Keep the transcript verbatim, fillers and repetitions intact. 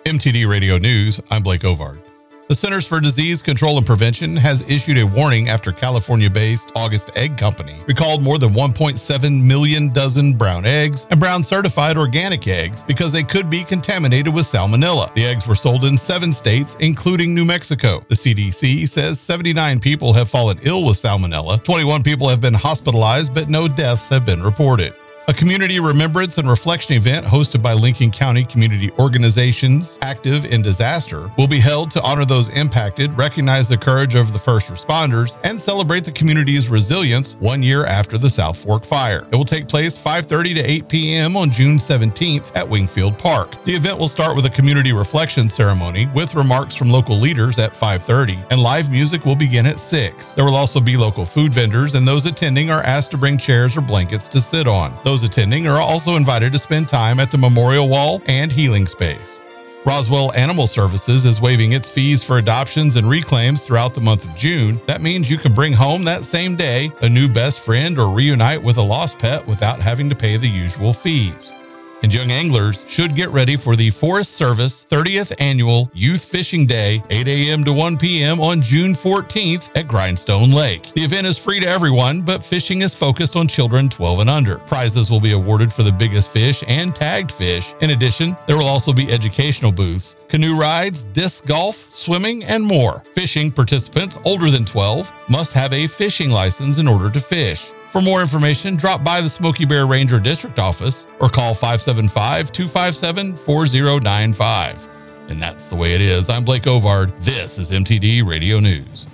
M T D Radio News, I'm Blake Ovard. The Centers for Disease Control and Prevention has issued a warning after California-based August Egg Company recalled more than one point seven million dozen brown eggs and brown certified organic eggs because they could be contaminated with salmonella. The eggs were sold in seven states, including New Mexico. The C D C says seventy-nine people have fallen ill with salmonella, twenty-one people have been hospitalized, but no deaths have been reported. A community remembrance and reflection event hosted by Lincoln County community organizations active in disaster will be held to honor those impacted, recognize the courage of the first responders, and celebrate the community's resilience one year after the South Fork fire. It will take place five thirty to eight p.m. on June seventeenth at Wingfield Park. The event will start with a community reflection ceremony with remarks from local leaders at five thirty, and live music will begin at six. There will also be local food vendors, and those attending are asked to bring chairs or blankets to sit on. Those attending are also invited to spend time at the Memorial Wall and Healing Space. Roswell Animal Services is waiving its fees for adoptions and reclaims throughout the month of June. That means you can bring home that same day a new best friend or reunite with a lost pet without having to pay the usual fees. And young anglers should get ready for the Forest Service thirtieth Annual Youth Fishing Day, eight a.m. to one p.m. on June fourteenth at Grindstone Lake. The event is free to everyone, but fishing is focused on children twelve and under. Prizes will be awarded for the biggest fish and tagged fish. In addition, there will also be educational booths, canoe rides, disc golf, swimming, and more. Fishing participants older than twelve must have a fishing license in order to fish. For more information, drop by the Smoky Bear Ranger District Office or call five seven five, two five seven, four zero nine five. And that's the way it is. I'm Blake Ovard. This is M T D Radio News.